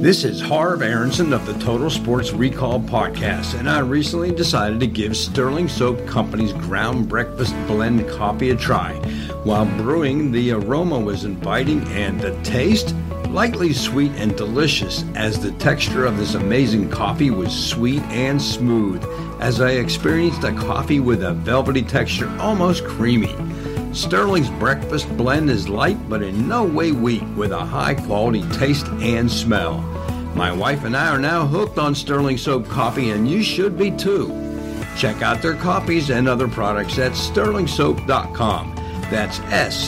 This is Harv Aronson of the Total Sports Recall podcast, and I recently decided to give Sterling Soap Company's Ground Breakfast Blend coffee a try. While brewing, the aroma was inviting and the taste lightly sweet and delicious, as the texture of this amazing coffee was sweet and smooth, as I experienced a coffee with a velvety texture, almost creamy. Sterling's breakfast blend is light but in no way weak, with a high quality taste and smell. My wife and I are now hooked on Sterling Soap coffee, and you should be too. Check out their coffees and other products at sterlingsoap.com. That's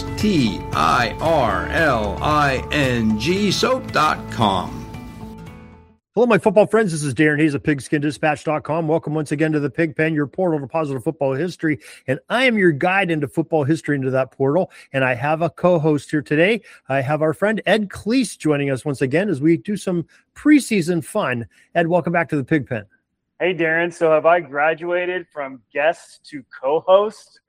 STIRLING soap.com. Hello, my football friends. This is Darren Hayes of PigskinDispatch.com. Welcome once again to the Pig Pen, your portal to positive football history. And I am your guide into football history into that portal. And I have a co-host here today. I have our friend Ed Cleese joining us once again as we do some preseason fun. Ed, welcome back to the Pig Pen. Hey, Darren. So have I graduated from guest to co-host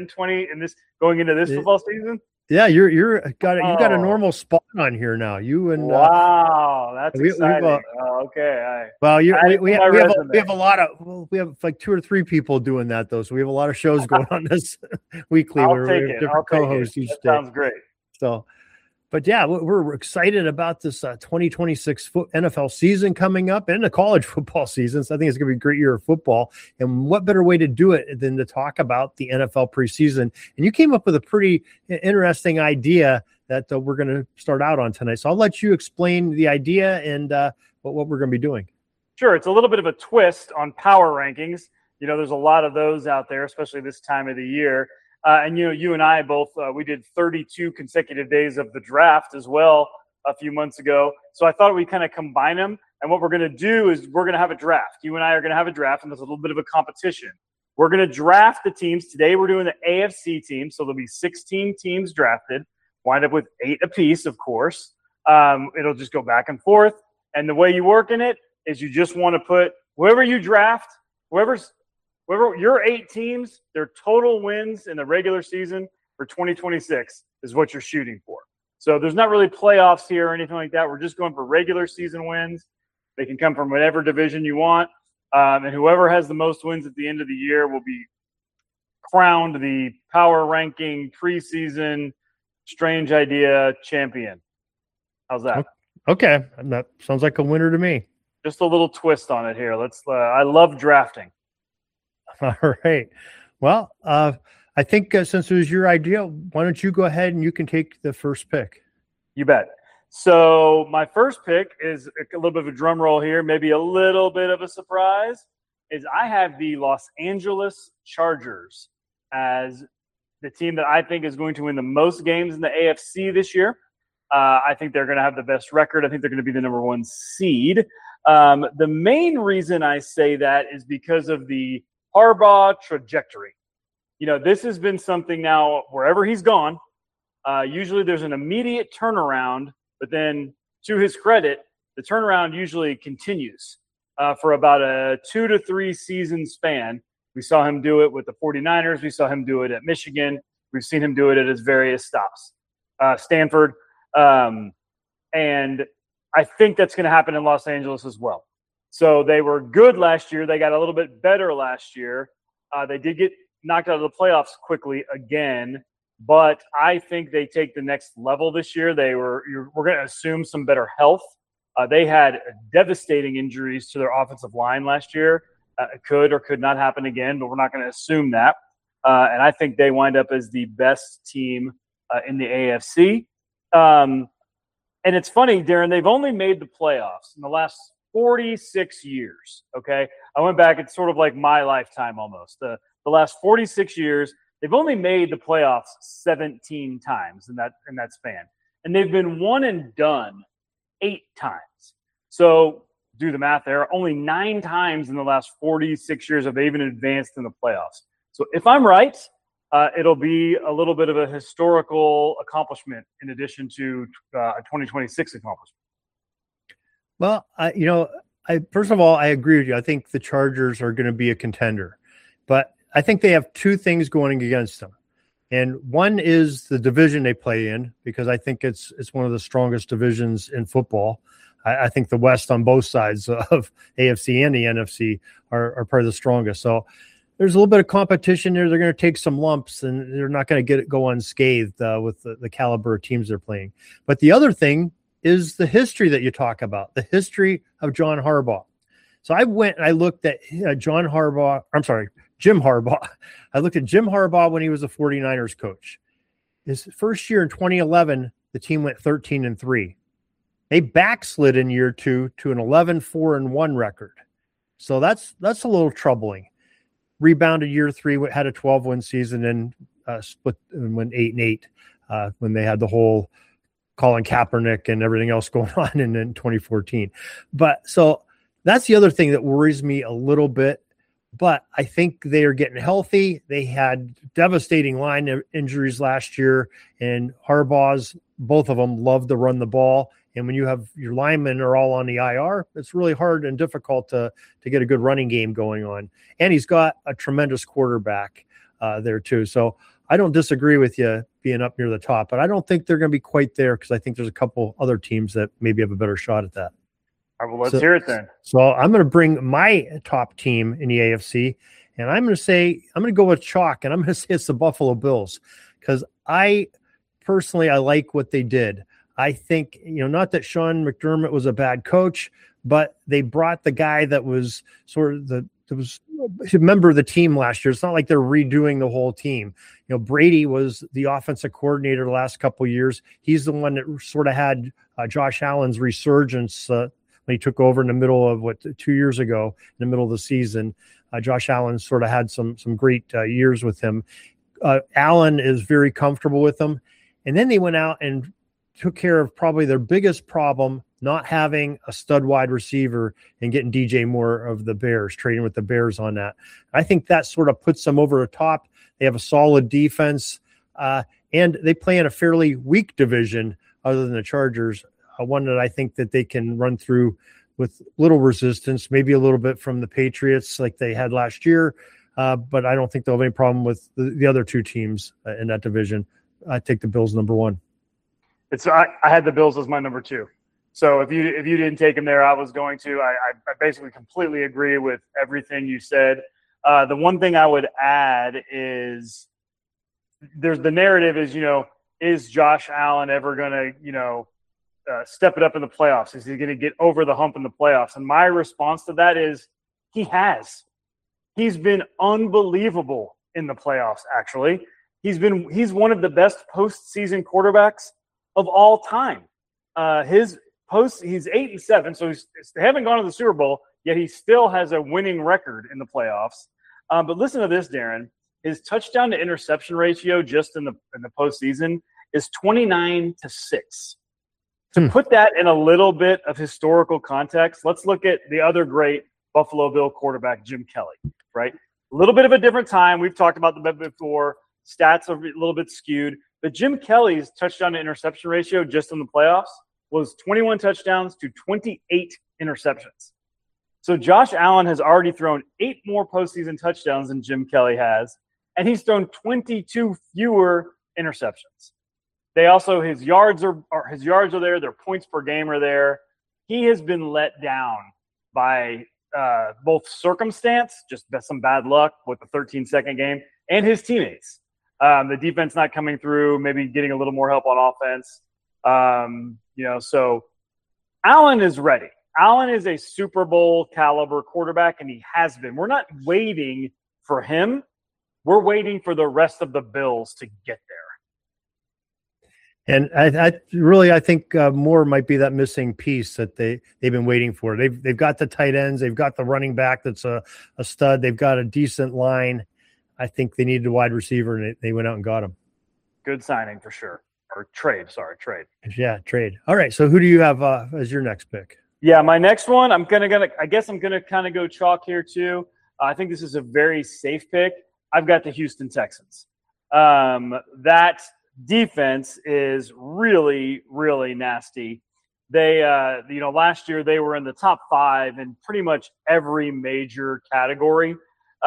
going into this football season? Yeah, you got a normal spot on here now. You and wow, that's exciting. Okay. We have a lot of we have like 2 or 3 people doing that though, so we have a lot of shows going on this weekly. I'll take it. Different co-hosts each day. Sounds great. So, but yeah, we're excited about this 2026 NFL season coming up and the college football season. So I think it's going to be a great year of football. And what better way to do it than to talk about the NFL preseason? And you came up with a pretty interesting idea that we're going to start out on tonight. So I'll let you explain the idea and what we're going to be doing. Sure. It's a little bit of a twist on power rankings. You know, there's a lot of those out there, especially this time of the year. And, you and I both, we did 32 consecutive days of the draft as well a few months ago. So I thought we'd kind of combine them. And what we're going to do is we're going to have a draft. You and I are going to have a draft, and there's a little bit of a competition. We're going to draft the teams. Today we're doing the AFC team. So there'll be 16 teams drafted, wind up with 8 apiece, of course. It'll just go back and forth. And the way you work in it is you just want to put whoever you draft, whoever your 8 teams, their total wins in the regular season for 2026 is what you're shooting for. So there's not really playoffs here or anything like that. We're just going for regular season wins. They can come from whatever division you want. And whoever has the most wins at the end of the year will be crowned the power ranking preseason strange idea champion. How's that? Okay. That sounds like a winner to me. Just a little twist on it here. I love drafting. All right. Well, I think since it was your idea, why don't you go ahead and you can take the first pick? You bet. So my first pick is a little bit of a drum roll here, maybe a little bit of a surprise, is I have the Los Angeles Chargers as the team that I think is going to win the most games in the AFC this year. I think they're going to have the best record. I think they're going to be the number 1 seed. The main reason I say that is because of the Harbaugh trajectory. You know, this has been something now wherever he's gone. Usually there's an immediate turnaround, but then to his credit, the turnaround usually continues for about a 2 to 3 season span. We saw him do it with the 49ers. We saw him do it at Michigan. We've seen him do it at his various stops, Stanford. And I think that's going to happen in Los Angeles as well. So they were good last year. They got a little bit better last year. They did get knocked out of the playoffs quickly again, but I think they take the next level this year. We're going to assume some better health. They had devastating injuries to their offensive line last year. It could or could not happen again, but we're not going to assume that. And I think they wind up as the best team in the AFC. And it's funny, Darren, they've only made the playoffs in the last 46 years, okay? I went back, it's sort of like my lifetime almost. The last 46 years, they've only made the playoffs 17 times in that span. And they've been one and done 8 times. So do the math there. Only 9 times in the last 46 years have they even advanced in the playoffs. So if I'm right, it'll be a little bit of a historical accomplishment in addition to a 2026 accomplishment. Well, first of all, I agree with you. I think the Chargers are going to be a contender, but I think they have 2 things going against them. And one is the division they play in, because I think it's one of the strongest divisions in football. I think the West on both sides of AFC and the NFC are probably the strongest. So there's a little bit of competition there. They're going to take some lumps, and they're not going to go unscathed with the caliber of teams they're playing. But the other thing is the history that you talk about, the history of John Harbaugh. So I went and I looked at Jim Harbaugh. I looked at Jim Harbaugh when he was a 49ers coach. His first year in 2011, the team went 13-3. They backslid in year 2 to an 11-4-1 record. So that's a little troubling. Rebounded year 3, had a 12-win season, and split and went 8-8 when they had the whole Colin Kaepernick and everything else going on in 2014. But so that's the other thing that worries me a little bit. But I think they are getting healthy. They had devastating line injuries last year, and Harbaugh's, both of them, love to run the ball. And when you have your linemen are all on the IR, it's really hard and difficult to get a good running game going on. And he's got a tremendous quarterback there too. So I don't disagree with you being up near the top, but I don't think they're going to be quite there, because I think there's a couple other teams that maybe have a better shot at that. All right, well, let's hear it then. So I'm going to bring my top team in the AFC, and I'm going to go with chalk, and I'm going to say it's the Buffalo Bills, because I like what they did. I think, not that Sean McDermott was a bad coach, but they brought the guy that was sort of that was a member of the team last year. It's not like they're redoing the whole team. Brady was the offensive coordinator the last couple of years. He's the one that sort of had Josh Allen's resurgence when he took over in the middle of 2 years ago, in the middle of the season. Josh Allen sort of had some great years with him. Allen is very comfortable with them. And then they went out and took care of probably their biggest problem, not having a stud wide receiver, and getting DJ Moore of the Bears, trading with the Bears on that. I think that sort of puts them over the top. They have a solid defense, and they play in a fairly weak division other than the Chargers, one that I think that they can run through with little resistance, maybe a little bit from the Patriots like they had last year, but I don't think they'll have any problem with the other two teams in that division. I take the Bills number 1. I had the Bills as my number 2. So if you didn't take them there, I was going to. I basically completely agree with everything you said. The one thing I would add is there's the narrative is Josh Allen ever going to, step it up in the playoffs? Is he going to get over the hump in the playoffs? And my response to that is he has. He's been unbelievable in the playoffs, actually. He's one of the best postseason quarterbacks of all time. He's 8-7, so they haven't gone to the Super Bowl, yet he still has a winning record in the playoffs. But listen to this, Darren. His touchdown to interception ratio just in the postseason is 29-6. To put that in a little bit of historical context, let's look at the other great Buffalo Bill quarterback, Jim Kelly, right? A little bit of a different time. We've talked about them before. Stats are a little bit skewed. But Jim Kelly's touchdown to interception ratio just in the playoffs was 21 touchdowns to 28 interceptions. So Josh Allen has already thrown 8 more postseason touchdowns than Jim Kelly has, and he's thrown 22 fewer interceptions. They also his yards are there. Their points per game are there. He has been let down by both circumstance, just some bad luck with the 13-second game, and his teammates. The defense not coming through, maybe getting a little more help on offense. So Allen is ready. Allen is a Super Bowl caliber quarterback, and he has been. We're not waiting for him. We're waiting for the rest of the Bills to get there. And I think Moore might be that missing piece that they've been waiting for. They've got the tight ends, they've got the running back that's a stud, they've got a decent line. I think they needed a wide receiver, and they went out and got him. Good signing for sure. Or trade. Yeah, trade. All right. So who do you have as your next pick? Yeah, my next one, I guess I'm gonna kind of go chalk here too. I think this is a very safe pick. I've got the Houston Texans. That defense is really, really nasty. They, last year they were in the top 5 in pretty much every major category.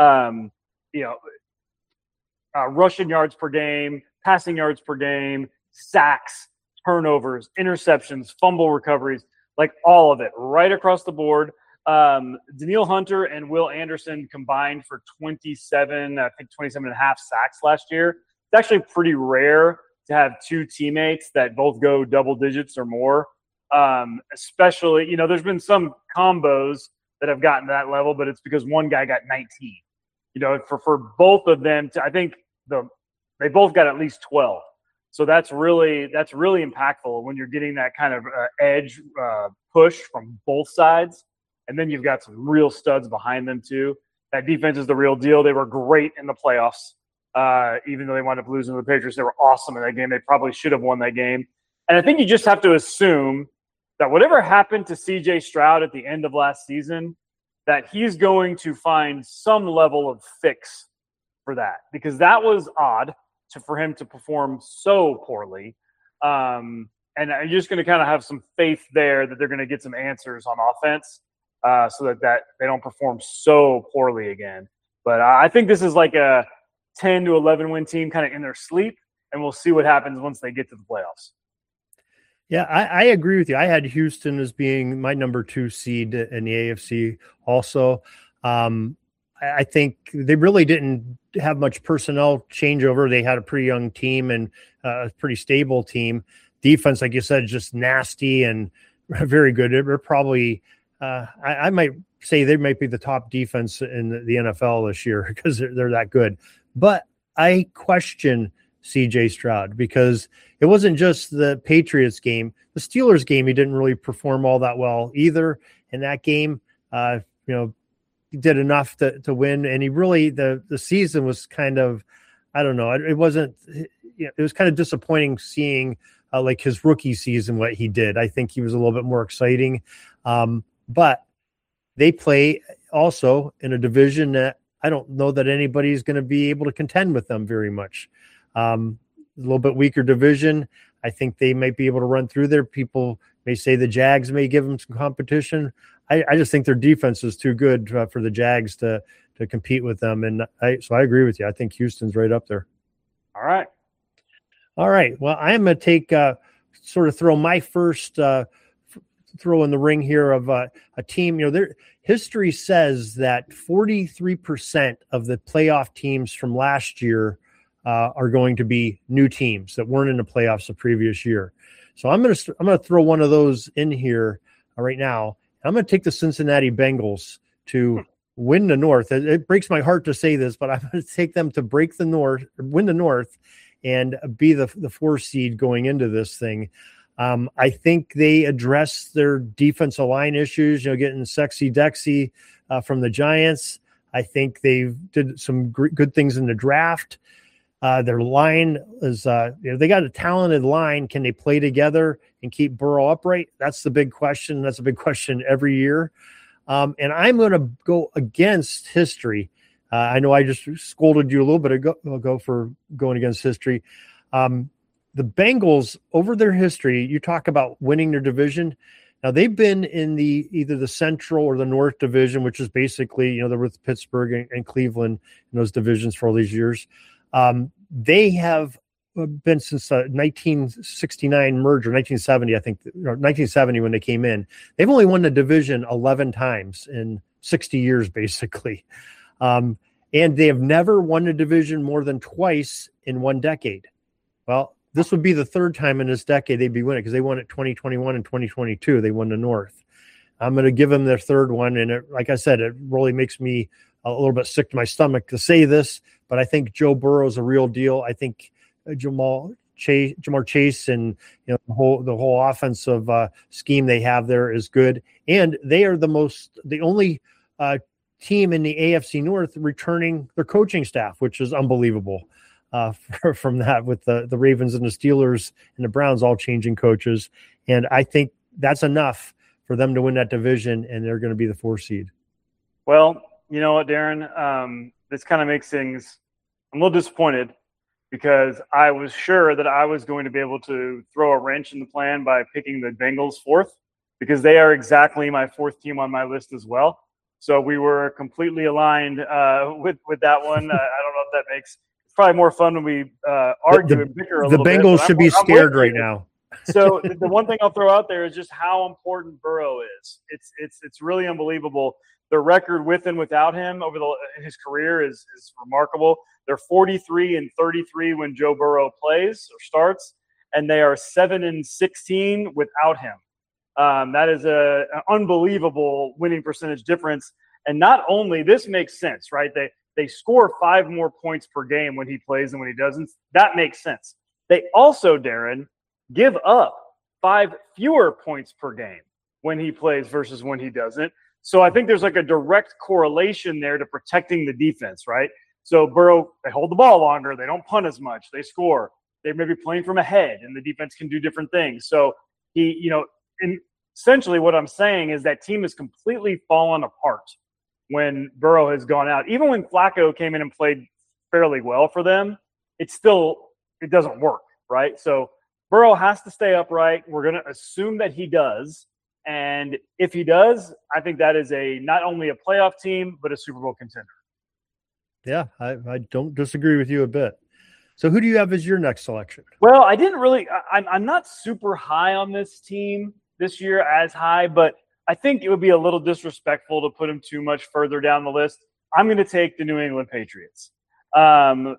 Rushing yards per game, passing yards per game, sacks, turnovers, interceptions, fumble recoveries. like all of it, right across the board. Danielle Hunter and Will Anderson combined for 27 and a half sacks last year. It's actually pretty rare to have two teammates that both go double digits or more. Especially, there's been some combos that have gotten to that level, but it's because one guy got 19. For both of them, I think they both got at least 12. So that's really impactful when you're getting that kind of edge push from both sides. And then you've got some real studs behind them too. That defense is the real deal. They were great in the playoffs. Even though they wound up losing to the Patriots, they were awesome in that game. They probably should have won that game. And I think you just have to assume that whatever happened to C.J. Stroud at the end of last season, that he's going to find some level of fix for that, because that was odd for him to perform so poorly. And I'm just going to kind of have some faith there that they're going to get some answers on offense so that they don't perform so poorly again. But I think this is like a 10 to 11 win team kind of in their sleep, and we'll see what happens once they get to the playoffs. Yeah, I agree with you. I had Houston as being my number 2 seed in the AFC also. I think they really didn't have much personnel changeover. They had a pretty young team and a pretty stable team. Defense, like you said, just nasty and very good. They're probably, I might say they might be the top defense in the NFL this year because they're that good. But I question CJ Stroud because it wasn't just the Patriots game. The Steelers game, he didn't really perform all that well either. In that game, he did enough to win. And he really, the season was kind of, I don't know. It wasn't, it was kind of disappointing seeing like his rookie season, what he did. I think he was a little bit more exciting. But they play also in a division that I don't know that anybody's going to be able to contend with them very much. A little bit weaker division. I think they might be able to run through there. People may say the Jags may give them some competition. I just think their defense is too good for the Jags to compete with them. And so I agree with you. I think Houston's right up there. All right. Well, I'm going to take sort of throw my first throw in the ring here of a team. Their history says that 43% of the playoff teams from last year are going to be new teams that weren't in the playoffs the previous year. So I'm going to throw one of those in here right now. I'm going to take the Cincinnati Bengals to win the North. It breaks my heart to say this, but I'm going to take them to win the North, and be the 4 seed going into this thing. I think they address their defensive line issues, getting Sexy Dexy from the Giants. I think they did some good things in the draft. Their line is, they got a talented line. Can they play together and keep Burrow upright? That's the big question. That's a big question every year. And I'm going to go against history. I know I just scolded you a little bit ago for going against history. The Bengals, over their history, you talk about winning their division. Now, they've been in either the Central or the North Division, which is basically, they're with Pittsburgh and Cleveland in those divisions for all these years. They have been since 1969 merger, 1970, I think, or 1970 when they came in. They've only won the division 11 times in 60 years, basically. And they have never won a division more than twice in one decade. Well, this would be the third time in this decade they'd be winning, because they won it 2021 and 2022. They won the North. I'm going to give them their third one. And like I said, it really makes me a little bit sick to my stomach to say this, but I think Joe Burrow is a real deal. I think Jamar Chase and the whole offensive scheme they have there is good. And they are the only team in the AFC North returning their coaching staff, which is unbelievable. From that, with the Ravens and the Steelers and the Browns all changing coaches. And I think that's enough for them to win that division, and they're going to be the 4 seed. Well, you know what, Darren? This kind of makes things – I'm a little disappointed, because I was sure that I was going to be able to throw a wrench in the plan by picking the Bengals 4th, because they are exactly my 4th team on my list as well. So we were completely aligned with that one. I don't know if that makes – probably more fun when we argue and bicker a little bit. The Bengals should be scared right now. So the one thing I'll throw out there is just how important Burrow is. It's really unbelievable. The record with and without him over his career is remarkable. They're 43-33 when Joe Burrow plays or starts, and they are 7-16 without him. That is an unbelievable winning percentage difference. And not only this makes sense, right? They score 5 more points per game when he plays than when he doesn't. That makes sense. They also, Darren, give up 5 fewer points per game when he plays versus when he doesn't. So I think there's like a direct correlation there to protecting the defense, right? So Burrow, they hold the ball longer. They don't punt as much. They score. They may be playing from ahead, and the defense can do different things. So essentially what I'm saying is that team has completely fallen apart when Burrow has gone out. Even when Flacco came in and played fairly well for them, it doesn't work, right? So Burrow has to stay upright. We're going to assume that he does. And if he does, I think that is not only a playoff team, but a Super Bowl contender. Yeah, I don't disagree with you a bit. So who do you have as your next selection? Well, I didn't really – I'm not super high on this team this year, as high, but I think it would be a little disrespectful to put him too much further down the list. I'm going to take the New England Patriots. I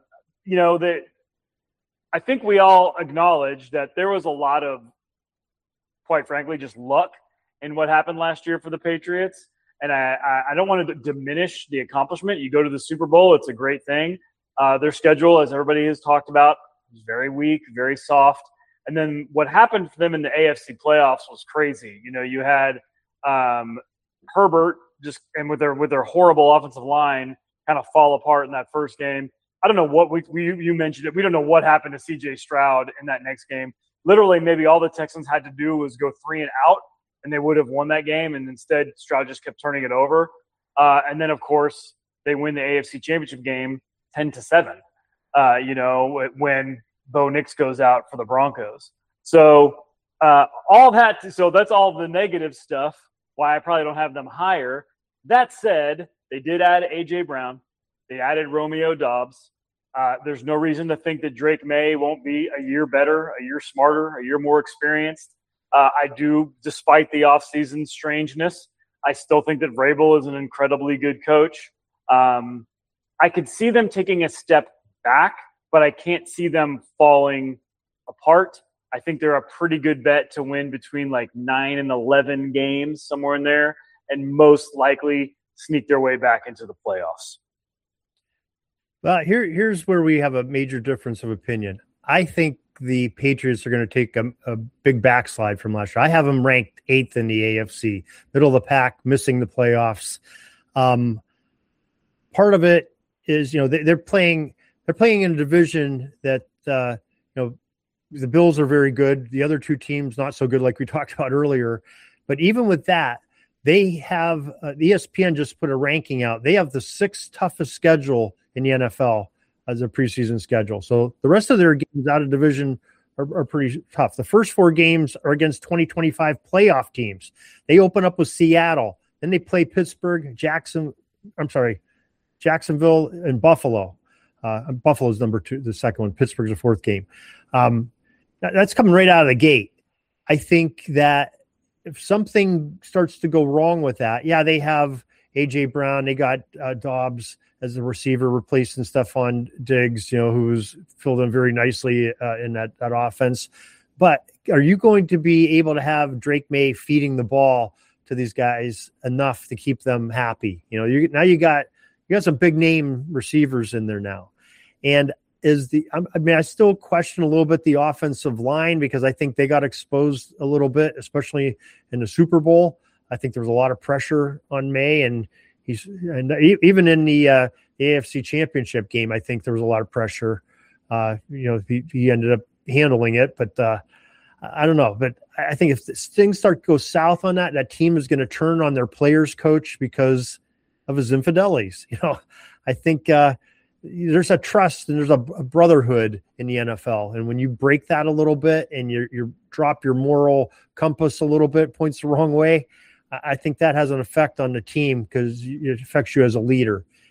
think we all acknowledge that there was a lot of, quite frankly, just luck in what happened last year for the Patriots. And I don't want to diminish the accomplishment. You go to the Super Bowl, it's a great thing. Their schedule, as everybody has talked about, was very weak, very soft. And then what happened for them in the AFC playoffs was crazy. You had Herbert and with their horrible offensive line kind of fall apart in that first game. I don't know what you mentioned it. We don't know what happened to C.J. Stroud in that next game. Literally, maybe all the Texans had to do was go 3 and out, and they would have won that game. And instead, Stroud just kept turning it over. And then, of course, they win the AFC Championship game 10-7. When Bo Nix goes out for the Broncos. So so that's all the negative stuff. Why I probably don't have them higher. That said, they did add A.J. Brown. They added Romeo Doubs. There's no reason to think that Drake May won't be a year better, a year smarter, a year more experienced. I do, despite the offseason strangeness, I still think that Vrabel is an incredibly good coach. I could see them taking a step back, but I can't see them falling apart. I think they're a pretty good bet to win between like 9 and 11 games, somewhere in there, and most likely sneak their way back into the playoffs. Well, here's where we have a major difference of opinion. I think the Patriots are going to take a big backslide from last year. I have them ranked 8th in the AFC, middle of the pack, missing the playoffs. Part of it is, they're playing in a division that, the Bills are very good. The other two teams, not so good, like we talked about earlier. But even with that, they have the ESPN just put a ranking out. They have the 6th toughest schedule in the NFL as a preseason schedule. So the rest of their games out of division are pretty tough. The first 4 games are against 2025 playoff teams. They open up with Seattle. Then they play Pittsburgh, Jacksonville, and Buffalo. Buffalo's number 2, the second one. Pittsburgh's the 4th game. That's coming right out of the gate. I think that if something starts to go wrong with that, they have A.J. Brown. They got Dobbs as the receiver replacing Stephon Diggs, who's filled in very nicely in that offense. But are you going to be able to have Drake May feeding the ball to these guys enough to keep them happy? You got some big name receivers in there now. And I still question a little bit the offensive line because I think they got exposed a little bit, especially in the Super Bowl. I think there was a lot of pressure on May, and even in the AFC Championship game, I think there was a lot of pressure. He ended up handling it, but I don't know. But I think if things start to go south on that team is going to turn on their players coach because of his infidelities. I think there's a trust and there's a brotherhood in the NFL. And when you break that a little bit and you drop your moral compass a little bit, points the wrong way, I think that has an effect on the team because it affects you as a leader.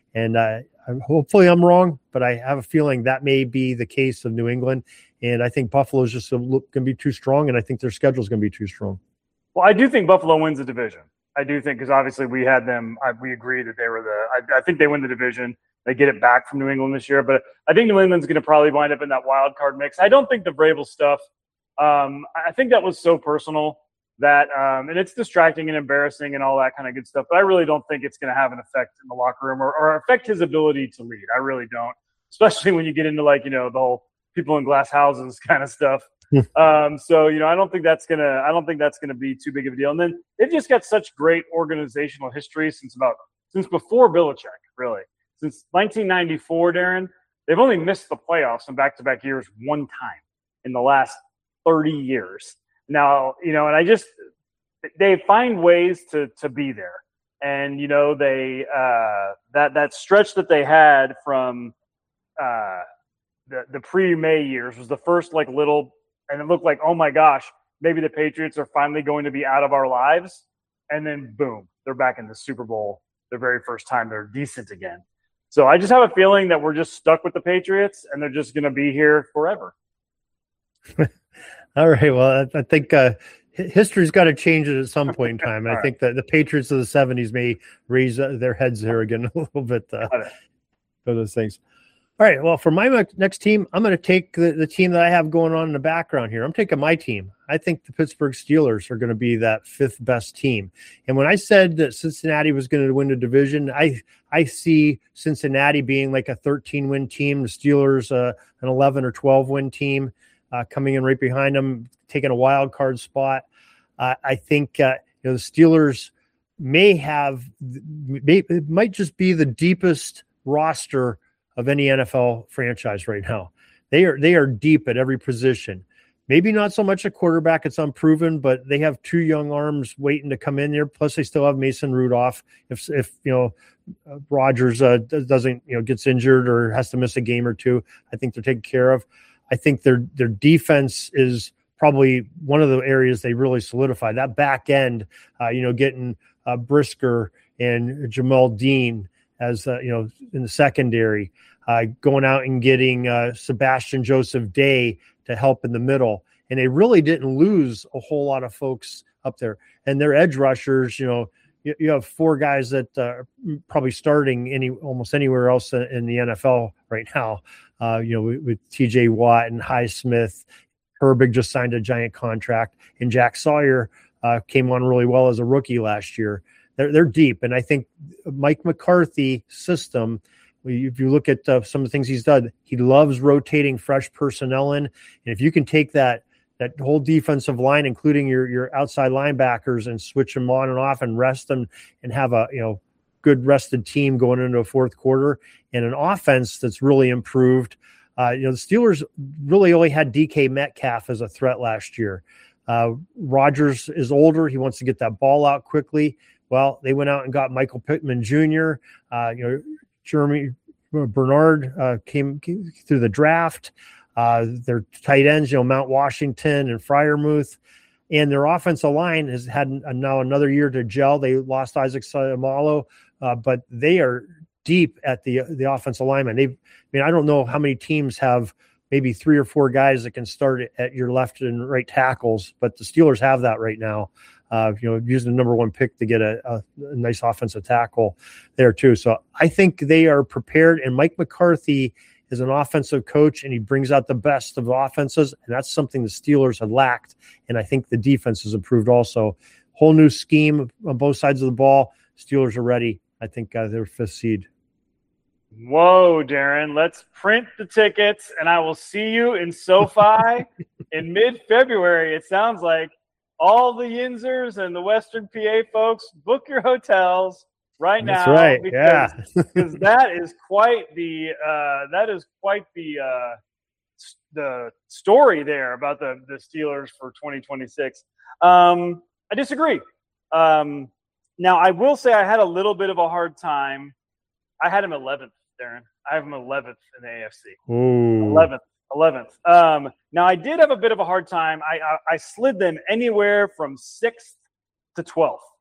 And hopefully I'm wrong, but I have a feeling that may be the case of New England. And I think Buffalo is just going to be too strong, and I think their schedule is going to be too strong. Well, I do think Buffalo wins the division. I do think, because obviously we had them. We agree that they were I think they win the division. They get it back from New England this year, but I think New England's going to probably wind up in that wild card mix. I don't think the Vrabel stuff. I think that was so personal that, and it's distracting and embarrassing and all that kind of good stuff. But I really don't think it's going to have an effect in the locker room or affect his ability to lead. I really don't, especially when you get into the whole people in glass houses kind of stuff. So I don't think that's gonna be too big of a deal. And then they've just got such great organizational history since before Belichick, really. Since 1994, Darren, they've only missed the playoffs in back-to-back years one time in the last 30 years. Now, and they find ways to be there. And they that stretch that they had from the pre-May years was the first little. And it looked like, oh my gosh, maybe the Patriots are finally going to be out of our lives. And then boom, they're back in the Super Bowl. Their very first time they're decent again. So I just have a feeling that we're just stuck with the Patriots and they're just going to be here forever. All right. Well, I think history's got to change it at some point in time. I think that the Patriots of the 70s may raise their heads there again a little bit for those things. All right, well, for my next team, I'm going to take the team that I have going on in the background here. I'm taking my team. I think the Pittsburgh Steelers are going to be that fifth best team. And when I said that Cincinnati was going to win the division, I see Cincinnati being like a 13-win team, the Steelers an 11 or 12-win team coming in right behind them, taking a wild card spot. I think the Steelers it might just be the deepest roster of any NFL franchise right now. They are deep at every position. Maybe not so much a quarterback, it's unproven, but they have two young arms waiting to come in there. Plus they still have Mason Rudolph. If Rodgers doesn't gets injured or has to miss a game or two, I think they're taken care of. I think their defense is probably one of the areas they really solidify. That back end, getting Brisker and Jamel Dean as in the secondary, going out and getting Sebastian Joseph Day to help in the middle. And they really didn't lose a whole lot of folks up there. And their edge rushers, you have four guys that are probably starting almost anywhere else in the NFL right now, with TJ Watt and Highsmith. Herbig just signed a giant contract, and Jack Sawyer came on really well as a rookie last year. They're deep, and I think Mike McCarthy system, if you look at some of the things he's done, he loves rotating fresh personnel in. And if you can take that whole defensive line, including your outside linebackers, and switch them on and off and rest them and have a good rested team going into a fourth quarter and an offense that's really improved. The Steelers really only had DK Metcalf as a threat last year. Rodgers is older. He wants to get that ball out quickly. Well, they went out and got Michael Pittman Jr. Jeremy Bernard came through the draft. Their tight ends, Mount Washington and Freiermuth, and their offensive line has had now another year to gel. They lost Isaac Seumalo, but they are deep at the offensive lineman. I don't know how many teams have maybe 3 or 4 guys that can start at your left and right tackles, but the Steelers have that right now. Using the number 1 pick to get a nice offensive tackle there too. So I think they are prepared, and Mike McCarthy is an offensive coach, and he brings out the best of offenses, and that's something the Steelers had lacked. And I think the defense has improved also. Whole new scheme on both sides of the ball. Steelers are ready. I think they're 5th seed. Whoa, Darren, let's print the tickets, and I will see you in SoFi in mid-February. It sounds like all the Yinzers and the Western PA folks, book your hotels right now. That's right. Because that is quite the the story there about the Steelers for 2026. I disagree. Now I will say I had a little bit of a hard time. I had him 11th, Darren. I have him 11th in the AFC. Ooh. 11th. Now I did have a bit of a hard time. I slid them anywhere from 6th to 12th.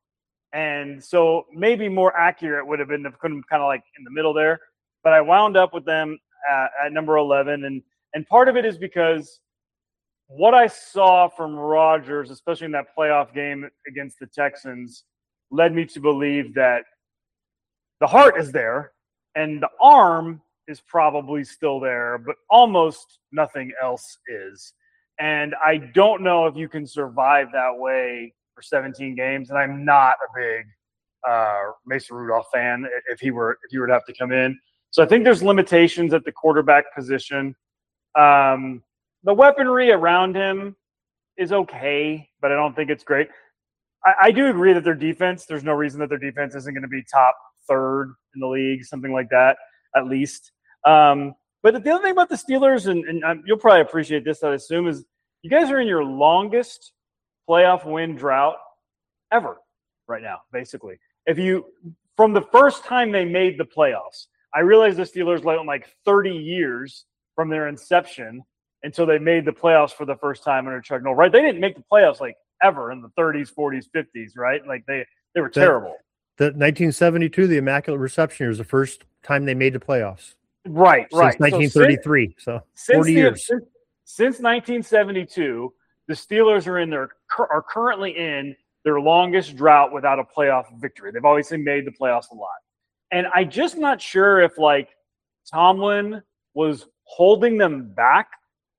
And so maybe more accurate would have been kind of like in the middle there. But I wound up with them at number 11. And part of it is because what I saw from Rodgers, especially in that playoff game against the Texans, led me to believe that the heart is there and the arm is probably still there, but almost nothing else is. And I don't know if you can survive that way for 17 games. And I'm not a big Mason Rudolph fan if he were to have to come in. So I think there's limitations at the quarterback position. The weaponry around him is okay, but I don't think it's great. I do agree that their defense, there's no reason that their defense isn't going to be top third in the league, something like that, at least. But the other thing about the Steelers, and you'll probably appreciate this, I assume, is you guys are in your longest playoff win drought ever right now, basically. From the first time they made the playoffs, I realize the Steelers went like 30 years from their inception until they made the playoffs for the first time under Chuck Noll, right? They didn't make the playoffs like ever in the 30s, 40s, 50s, right? Like they were terrible. The 1972, the Immaculate Reception year was the first time they made the playoffs. Right. Since 1933, so 40 years. Since 1972, the Steelers are currently in their longest drought without a playoff victory. They've always made the playoffs a lot. And I'm just not sure if like Tomlin was holding them back,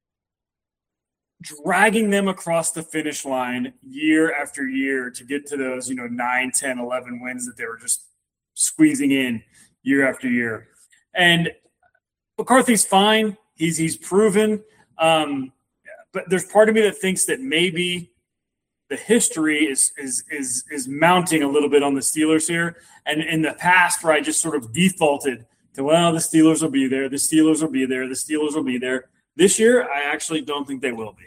dragging them across the finish line year after year to get to those, 9, 10, 11 wins that they were just squeezing in year after year. And McCarthy's fine. He's proven. But there's part of me that thinks that maybe the history is mounting a little bit on the Steelers here. And in the past, where I just sort of defaulted to, well, the Steelers will be there. The Steelers will be there. The Steelers will be there. This year, I actually don't think they will be.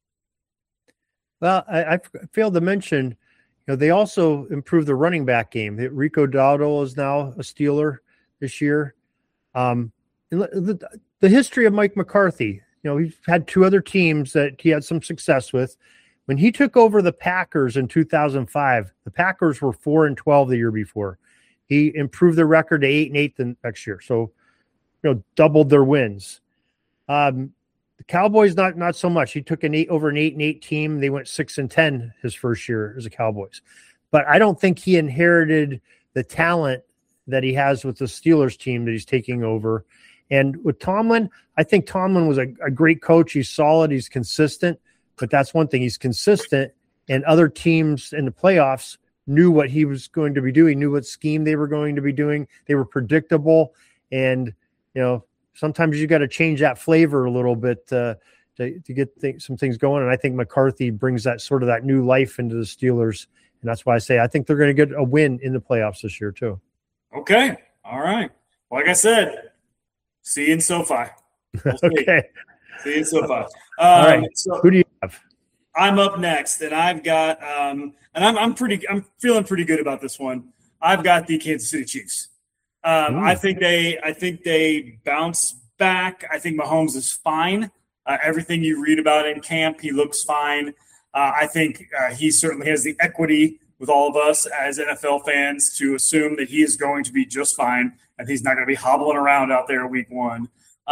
Well, I failed to mention, they also improved the running back game. Rico Dowdle is now a Steeler this year. The history of Mike McCarthy, he's had two other teams that he had some success with. When he took over the Packers in 2005, the Packers were 4-12 the year before. He improved their record to 8-8 the next year. So, doubled their wins. The Cowboys, not so much. He took over an 8-8 team. They went 6-10 his first year as a Cowboys. But I don't think he inherited the talent that he has with the Steelers team that he's taking over. And with Tomlin, I think Tomlin was a great coach. He's solid. He's consistent. But that's one thing. He's consistent. And other teams in the playoffs knew what he was going to be doing, knew what scheme they were going to be doing. They were predictable. And, sometimes you got to change that flavor a little bit to get some things going. And I think McCarthy brings that sort of that new life into the Steelers. And that's why I say I think they're going to get a win in the playoffs this year too. Okay. All right. Like I said, see you in SoFi. We'll okay. See you in SoFi. All right. So who do you have? I'm up next, and I've got and I'm feeling pretty good about this one. I've got the Kansas City Chiefs. I think they bounce back. I think Mahomes is fine. Everything you read about in camp, he looks fine. I think he certainly has the equity with all of us as NFL fans to assume that he is going to be just fine and he's not going to be hobbling around out there week one.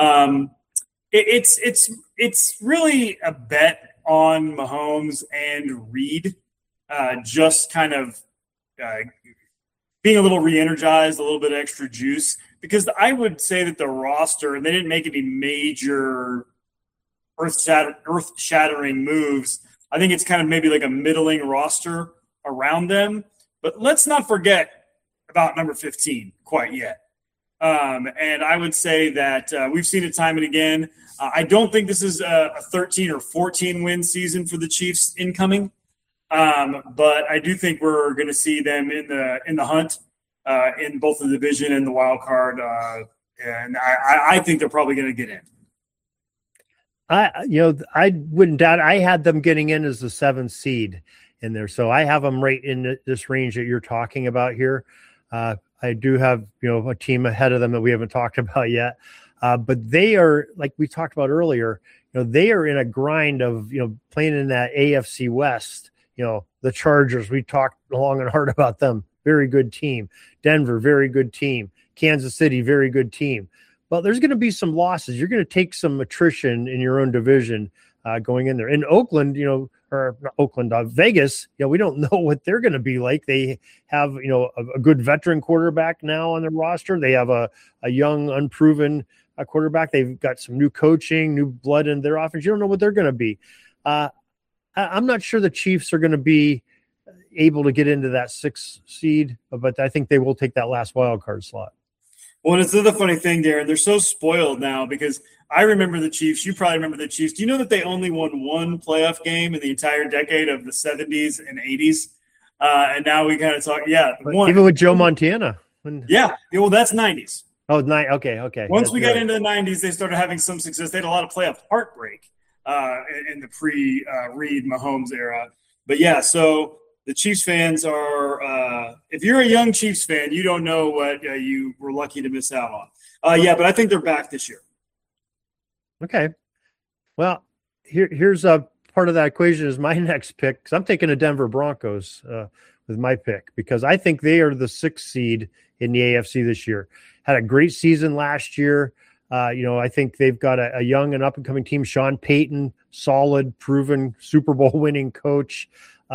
It's really a bet on Mahomes and Reed, just kind of being a little re-energized, a little bit extra juice, because I would say that the roster, and they didn't make any major earth-shattering moves. I think it's kind of maybe like a middling roster around them. But let's not forget about number 15 quite yet. And I would say that we've seen it time and again. I don't think this is a 13 or 14 win season for the Chiefs incoming. But I do think we're going to see them in the hunt in both the division and the wild card. And I think they're probably going to get in. I wouldn't doubt. I had them getting in as the 7th seed in there, so I have them right in this range that you're talking about here. I do have a team ahead of them that we haven't talked about yet, but they are, like we talked about earlier. They are in a grind of playing in that AFC West. the Chargers, we talked long and hard about them. Very good team. Denver, very good team. Kansas City, very good team. Well, there's going to be some losses. You're going to take some attrition in your own division going in there. In Oakland, or not Oakland, Vegas, we don't know what they're going to be like. They have, a good veteran quarterback now on their roster. They have a young, unproven quarterback. They've got some new coaching, new blood in their offense. You don't know what they're going to be. I'm not sure the Chiefs are going to be able to get into that 6th seed, but I think they will take that last wild card slot. Well, and it's the funny thing, Darren. They're so spoiled now because I remember the Chiefs. You probably remember the Chiefs. Do you know that they only won one playoff game in the entire decade of the 70s and 80s? And now we kind of talk, one. Even with Joe Montana. Yeah, well, that's 90s. Oh, okay. Once we got into the 90s, they started having some success. They had a lot of playoff heartbreak in the pre-Reed Mahomes era. But, yeah, so – the Chiefs fans are if you're a young Chiefs fan, you don't know what you were lucky to miss out on. But I think they're back this year. Okay. Well, here's a part of that equation is my next pick, because I'm taking the Denver Broncos with my pick, because I think they are the 6th seed in the AFC this year. Had a great season last year. I think they've got a young and up-and-coming team. Sean Payton, solid, proven Super Bowl winning coach.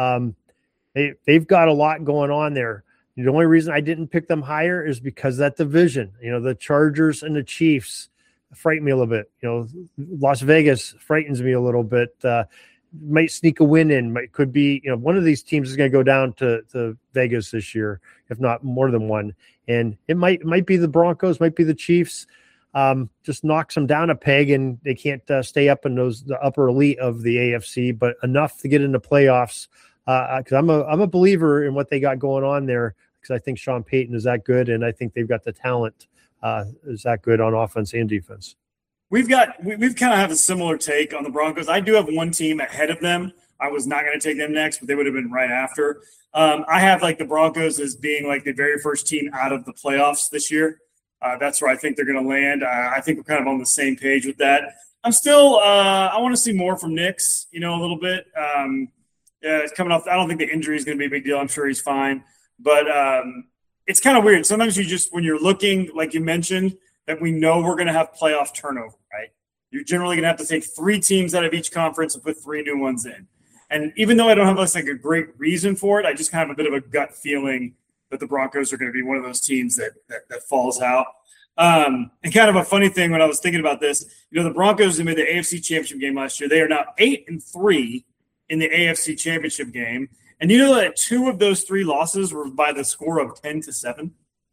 They've got a lot going on there. The only reason I didn't pick them higher is because that division, the Chargers and the Chiefs frighten me a little bit. Las Vegas frightens me a little bit. Might sneak a win in. Could be, one of these teams is going to go down to Vegas this year, if not more than one. And it might be the Broncos, might be the Chiefs. Just knocks them down a peg, and they can't stay up in the upper elite of the AFC, but enough to get into playoffs. Because I'm a believer in what they got going on there, because I think Sean Payton is that good, and I think they've got the talent is that good on offense and defense. We've kind of have a similar take on the Broncos. I do have one team ahead of them. I was not going to take them next, but they would have been right after. I have the Broncos as being the very first team out of the playoffs this year. That's where I think they're going to land. I think we're kind of on the same page with that. I'm still I want to see more from Nix, a little bit. It's coming off. I don't think the injury is going to be a big deal. I'm sure he's fine. But it's kind of weird. Sometimes when you're looking, like you mentioned, that we know we're going to have playoff turnover, right? You're generally going to have to take 3 teams out of each conference and put 3 new ones in. And even though I don't have a great reason for it, I just kind of have a bit of a gut feeling that the Broncos are going to be one of those teams that falls out. And kind of a funny thing when I was thinking about this, the Broncos who made the AFC Championship game last year, they are now 8-3. In the AFC Championship game. And you know that 2 of those 3 losses were by the score of 10-7?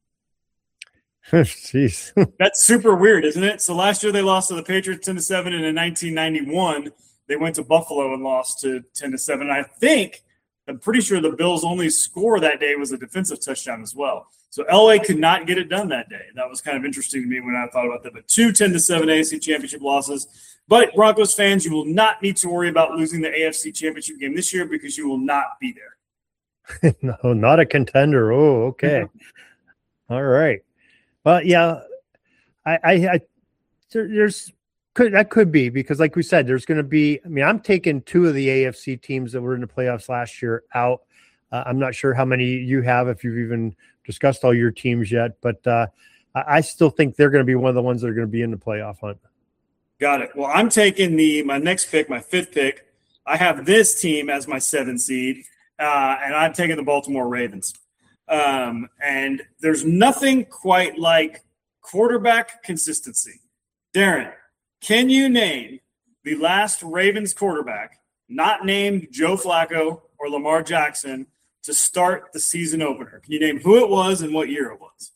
Jeez. That's super weird, isn't it? So last year they lost to the Patriots 10-7, and in 1991 they went to Buffalo and lost to 10-7. And I'm pretty sure the Bills' only score that day was a defensive touchdown as well. So LA could not get it done that day. That was kind of interesting to me when I thought about that. But 2 10-7 AFC Championship losses. But Broncos fans, you will not need to worry about losing the AFC Championship game this year because you will not be there. No, not a contender. Oh, okay. All right. Well, yeah, that could be, because like we said, there's going to be, I'm taking 2 of the AFC teams that were in the playoffs last year out. I'm not sure how many you have, if you've even discussed all your teams yet, but I still think they're going to be one of the ones that are going to be in the playoff hunt. Got it. Well, I'm taking my next pick, my 5th pick. I have this team as my 7th seed, and I'm taking the Baltimore Ravens. And there's nothing quite like quarterback consistency. Darren, can you name the last Ravens quarterback, not named Joe Flacco or Lamar Jackson, to start the season opener? Can you name who it was and what year it was?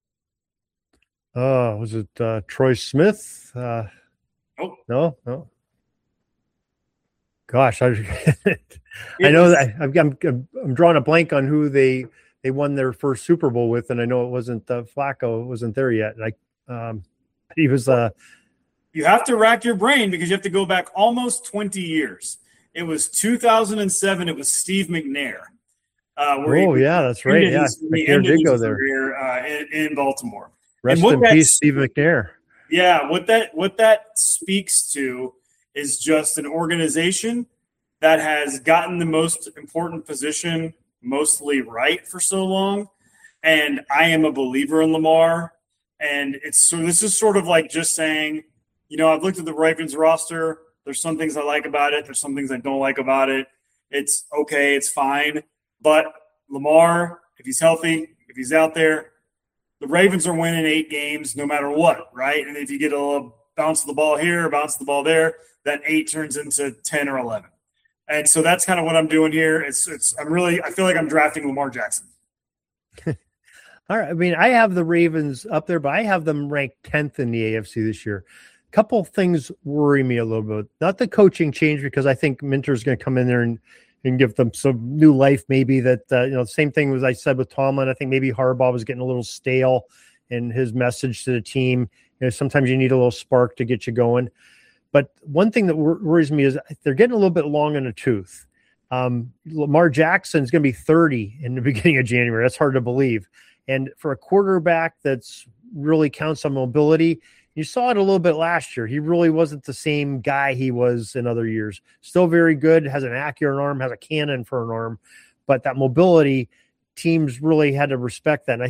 Was it Troy Smith? No. Gosh, I know that I'm drawing a blank on who they won their first Super Bowl with, and I know it wasn't Flacco. It wasn't there yet. He was. You have to rack your brain because you have to go back almost 20 years. It was 2007. It was Steve McNair. That's right. Yeah, McNair did go there in Baltimore. Rest in peace, Steve McNair. Yeah, what that speaks to is just an organization that has gotten the most important position mostly right for so long. And I am a believer in Lamar. And this is sort of like just saying, I've looked at the Ravens roster. There's some things I like about it. There's some things I don't like about it. It's okay. It's fine. But Lamar, if he's healthy, if he's out there, the Ravens are winning 8 games no matter what, right? And if you get a little bounce of the ball here, bounce of the ball there, that 8 turns into 10 or 11. And so that's kind of what I'm doing here. I feel like I'm drafting Lamar Jackson. All right. I mean, I have the Ravens up there, but I have them ranked 10th in the AFC this year. A couple things worry me a little bit. Not the coaching change, because I think Minter's going to come in there and give them some new life. Maybe that, same thing as I said with Tomlin. I think maybe Harbaugh was getting a little stale in his message to the team. Sometimes you need a little spark to get you going. But one thing that worries me is they're getting a little bit long in the tooth. Lamar Jackson is going to be 30 in the beginning of January. That's hard to believe. And for a quarterback that's really counts on mobility, you saw it a little bit last year. He really wasn't the same guy he was in other years. Still very good, has an accurate arm, has a cannon for an arm. But that mobility, teams really had to respect that. And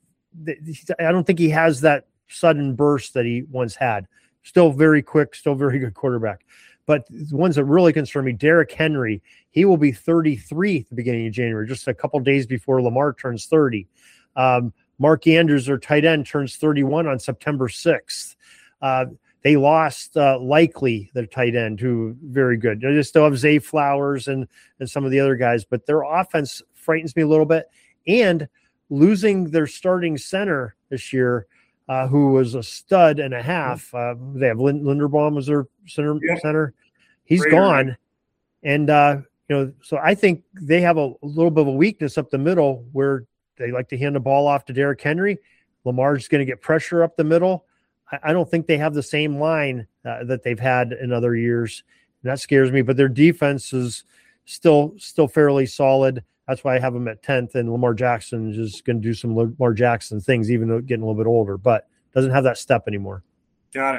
I don't think he has that sudden burst that he once had. Still very quick, still very good quarterback. But the ones that really concern me, Derrick Henry, he will be 33 at the beginning of January, just a couple days before Lamar turns 30. Mark Andrews, their tight end, turns 31 on September 6th. They lost Likely, their tight end, who very good. They still have Zay Flowers and some of the other guys, but their offense frightens me a little bit. And losing their starting center this year, who was a stud and a half. They have Linderbaum as their center. He's gone. And, so I think they have a little bit of a weakness up the middle where they like to hand the ball off to Derrick Henry. Lamar's going to get pressure up the middle. I don't think they have the same line that they've had in other years. And that scares me, but their defense is still fairly solid. That's why I have them at 10th, and Lamar Jackson is just going to do some Lamar Jackson things, even though getting a little bit older, but doesn't have that step anymore. Got it.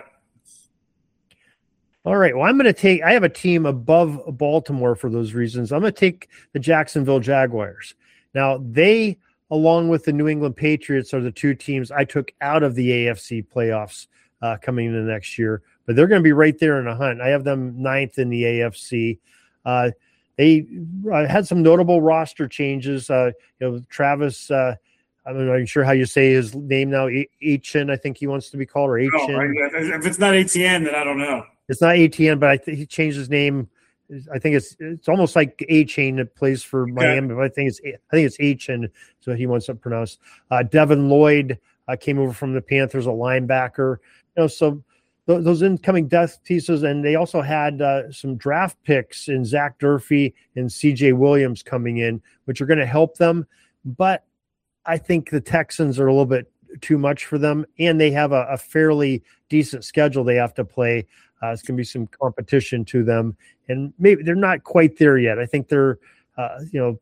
All right. Well, I have a team above Baltimore for those reasons. I'm going to take the Jacksonville Jaguars. Now, they, along with the New England Patriots, are the two teams I took out of the AFC playoffs coming into next year, but they're going to be right there in the hunt. I have them 9th in the AFC. They had some notable roster changes. Travis, I'm not sure how you say his name now. Etienne, I think he wants to be called, or Etienne. If it's not Etienne, then I don't know. It's not Etienne, but he changed his name. I think it's almost like A-Chain that plays for Miami, but I think it's Etienne, so he wants it pronounced. Devin Lloyd came over from the Panthers, a linebacker. So those incoming depth pieces, and they also had some draft picks in Zach Durfee and C.J. Williams coming in, which are going to help them. But I think the Texans are a little bit too much for them, and they have a fairly decent schedule they have to play. It's going to be some competition to them, and maybe they're not quite there yet. I think they're on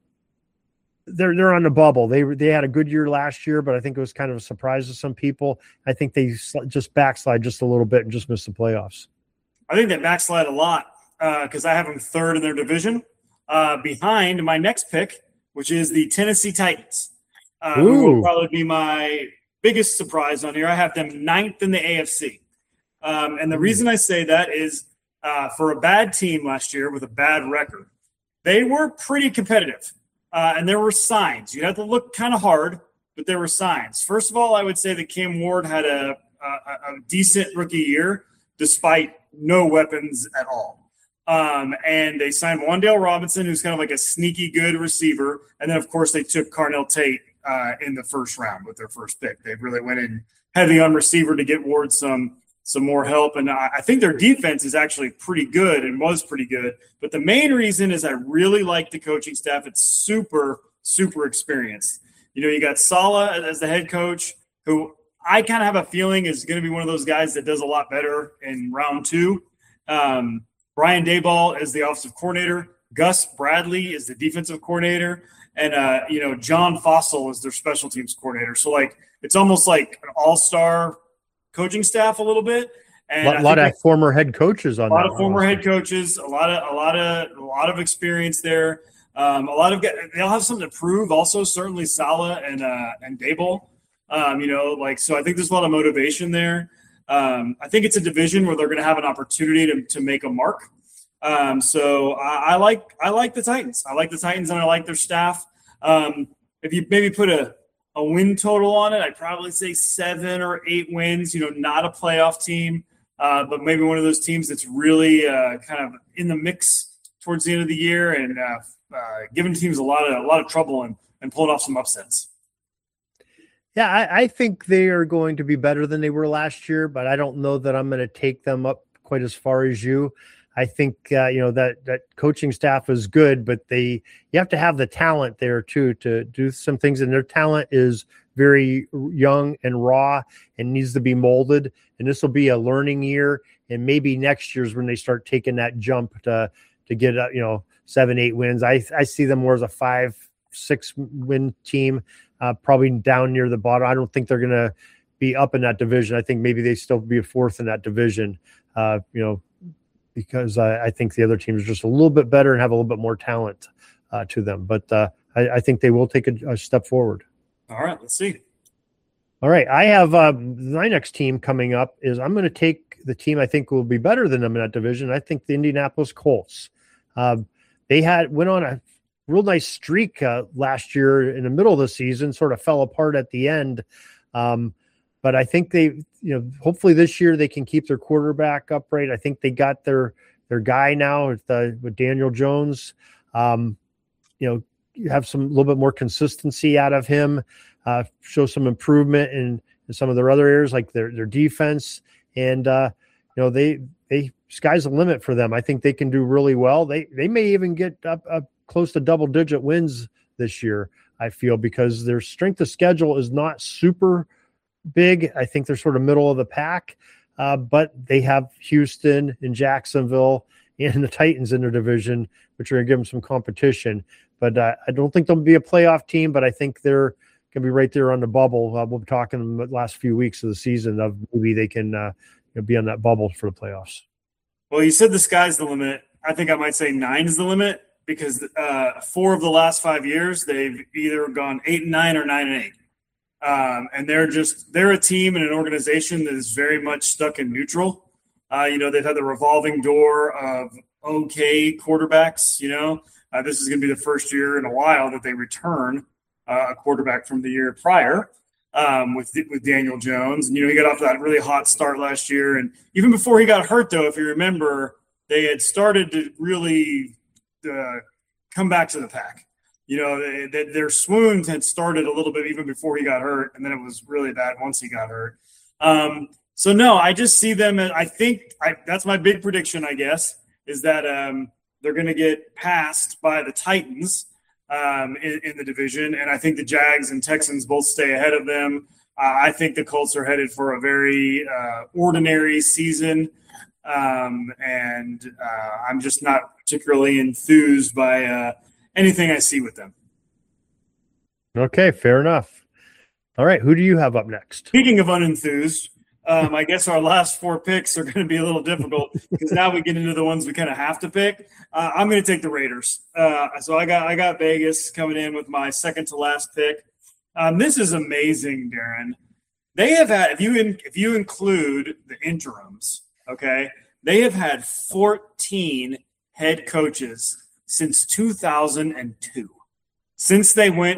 the bubble. They had a good year last year, but I think it was kind of a surprise to some people. I think they just backslide just a little bit and just miss the playoffs. I think they backslide a lot because I have them 3rd in their division, behind my next pick, which is the Tennessee Titans, who will probably be my biggest surprise on here. I have them 9th in the AFC. And the reason I say that is for a bad team last year with a bad record, they were pretty competitive. And there were signs. You had to look kind of hard, but there were signs. First of all, I would say that Cam Ward had a decent rookie year despite no weapons at all. And they signed Wan'Dale Robinson, who's kind of like a sneaky good receiver. And then, of course, they took Carnell Tate in the first round with their first pick. They really went in heavy on receiver to get Ward some more help. And I think their defense is actually pretty good and was pretty good. But the main reason is I really like the coaching staff. It's super, super experienced. You got Saleh as the head coach, who I kind of have a feeling is going to be one of those guys that does a lot better in round 2. Brian Daboll is the offensive coordinator. Gus Bradley is the defensive coordinator. And, John Fossil is their special teams coordinator. So, it's almost like an all-star coaching staff a little bit. And a lot of former head coaches on that. A lot of former head coaches, a lot of experience there. They'll have something to prove. Also, certainly Saleh and Dable. So I think there's a lot of motivation there. I think it's a division where they're going to have an opportunity to make a mark. So I like the Titans. I like the Titans, and I like their staff. If you maybe put a win total on it, I'd probably say 7 or 8 wins. Not a playoff team, but maybe one of those teams that's really kind of in the mix towards the end of the year and giving teams a lot of trouble and pulling off some upsets. Yeah, I think they are going to be better than they were last year, but I don't know that I'm going to take them up quite as far as you. I think that coaching staff is good, but you have to have the talent there too to do some things, and their talent is very young and raw and needs to be molded. And this will be a learning year, and maybe next year's when they start taking that jump to get 7-8 wins. I see them more as a 5-6 win team, probably down near the bottom. I don't think they're going to be up in that division. I think maybe they still be a 4th in that division. Because I think the other teams are just a little bit better and have a little bit more talent to them. But I think they will take a step forward. All right, let's see. All right, I have my next team coming up is I'm going to take the team I think will be better than them in that division. I think the Indianapolis Colts. They went on a real nice streak last year in the middle of the season, sort of fell apart at the end. But I think hopefully this year they can keep their quarterback upright. I think they got their guy now with Daniel Jones. Have some little bit more consistency out of him. Show some improvement in some of their other areas like their defense. And they sky's the limit for them. I think they can do really well. They may even get up close to double-digit wins this year. I feel because their strength of schedule is not super big. I think they're sort of middle of the pack, but they have Houston and Jacksonville and the Titans in their division, which are going to give them some competition. But I don't think they'll be a playoff team, but I think they're going to be right there on the bubble. We'll be talking the last few weeks of the season of maybe they can be on that bubble for the playoffs. Well, you said the sky's the limit. I think I might say 9's the limit because 4 of the last 5 years, they've either gone 8-9 or 9-8. And they're a team and an organization that is very much stuck in neutral. They've had the revolving door of okay quarterbacks. This is going to be the first year in a while that they return a quarterback from the year prior with Daniel Jones. And, he got off to that really hot start last year. And even before he got hurt, though, if you remember, they had started to really come back to the pack. Their swoon had started a little bit even before he got hurt, and then it was really bad once he got hurt. So, no, I just see them. I think that's my big prediction, I guess, is that they're going to get passed by the Titans in the division, and I think the Jags and Texans both stay ahead of them. I think the Colts are headed for a very ordinary season, and I'm just not particularly enthused by anything I see with them. Okay, fair enough. All right, who do you have up next? Speaking of unenthused, I guess our last 4 picks are going to be a little difficult because now we get into the ones we kind of have to pick. I'm going to take the Raiders. So I got Vegas coming in with my second to last pick. This is amazing, Darren. They have had, if you include the interims, okay, they have had 14 head coaches since 2002. Since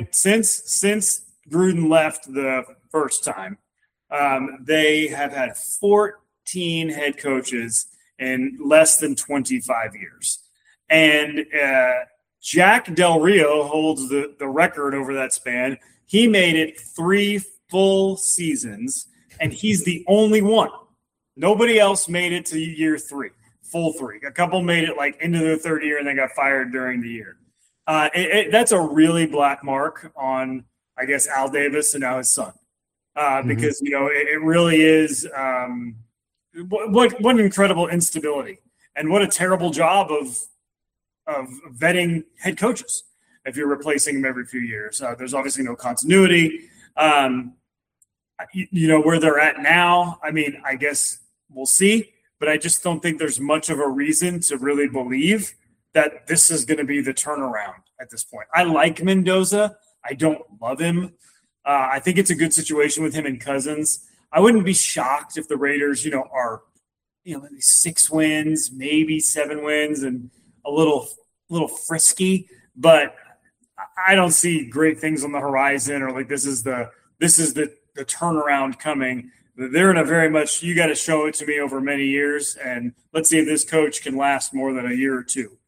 Gruden left the first time, they have had 14 head coaches in less than 25 years. And Jack Del Rio holds the record over that span. He made it 3 full seasons, and he's the only one. Nobody else made it to year 3, full 3. A couple made it like into their third year, and they got fired during the year. That's a really black mark on, I guess, Al Davis and now his son. Because, it really is what an incredible instability and what a terrible job of vetting head coaches if you're replacing them every few years. There's obviously no continuity. Where they're at now, I mean, I guess we'll see. But I just don't think there's much of a reason to really believe that this is going to be the turnaround at this point. I like Mendoza. I don't love him. I think it's a good situation with him and Cousins. I wouldn't be shocked if the Raiders, are, maybe 6 wins, maybe 7 wins, and a little frisky. But I don't see great things on the horizon, or like this is the turnaround coming. They're in a very much, you got to show it to me over many years, and let's see if this coach can last more than a year or two.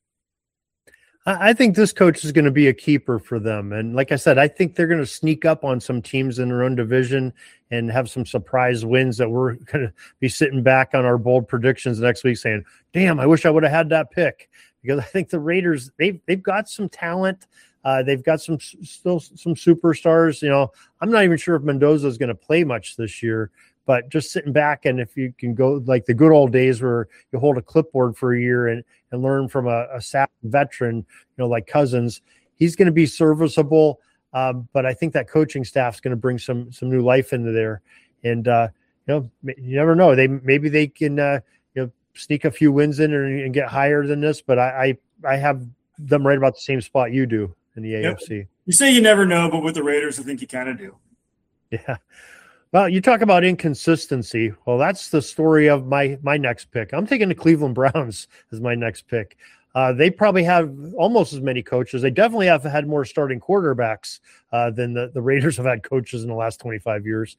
I think this coach is going to be a keeper for them. And like I said, I think they're going to sneak up on some teams in their own division and have some surprise wins that we're going to be sitting back on our bold predictions next week saying, damn, I wish I would have had that pick. Because I think the Raiders, they've got some talent. They've got still some superstars. I'm not even sure if Mendoza is going to play much this year, but just sitting back, and if you can go like the good old days where you hold a clipboard for a year and learn from a savvy veteran, like Cousins, he's going to be serviceable. But I think that coaching staff is going to bring some new life into there. And, you never know. Maybe they can, sneak a few wins in and get higher than this, but I have them right about the same spot you do in the AFC. You say you never know, but with the Raiders, I think you kind of do. Yeah. Well, you talk about inconsistency. Well, that's the story of my next pick. I'm taking the Cleveland Browns as my next pick. They probably have almost as many coaches. They definitely have had more starting quarterbacks than the Raiders have had coaches in the last 25 years.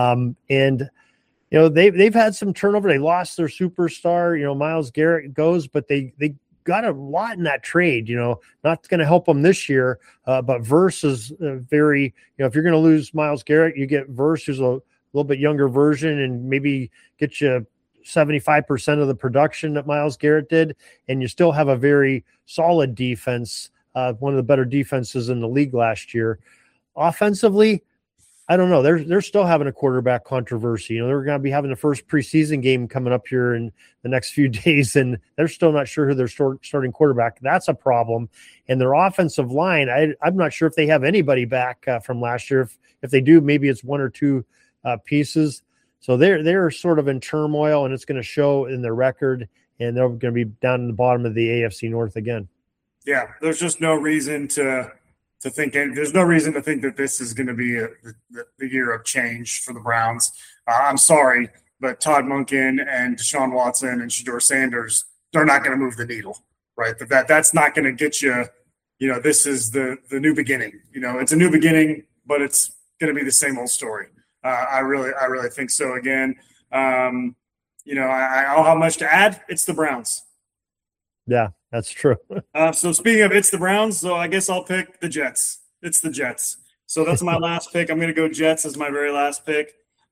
They've had some turnover. They lost their superstar. Myles Garrett goes, but they got a lot in that trade. Not going to help them this year. But Verse is very. If you're going to lose Myles Garrett, you get Verse, who's a little bit younger version, and maybe get you 75% of the production that Myles Garrett did, and you still have a very solid defense. One of the better defenses in the league last year. Offensively, I don't know. They're still having a quarterback controversy. They're going to be having the first preseason game coming up here in the next few days, and they're still not sure who their starting quarterback. That's a problem. And their offensive line, I'm not sure if they have anybody back from last year. If they do, maybe it's 1 or 2 pieces. So they're sort of in turmoil, and it's going to show in their record, and they're going to be down in the bottom of the AFC North again. Yeah, there's just no reason to think, and there's no reason to think that this is going to be the year of change for the Browns. I'm sorry, but Todd Monken and Deshaun Watson and Shedeur Sanders, they're not going to move the needle, right? That's not going to get you. This is the new beginning. It's a new beginning, but it's going to be the same old story. I really think so. Again, I don't have much to add. It's the Browns. Yeah, that's true. So speaking of it's the Browns, so I guess I'll pick the Jets. It's the Jets. So that's my last pick. I'm going to go Jets as my very last pick.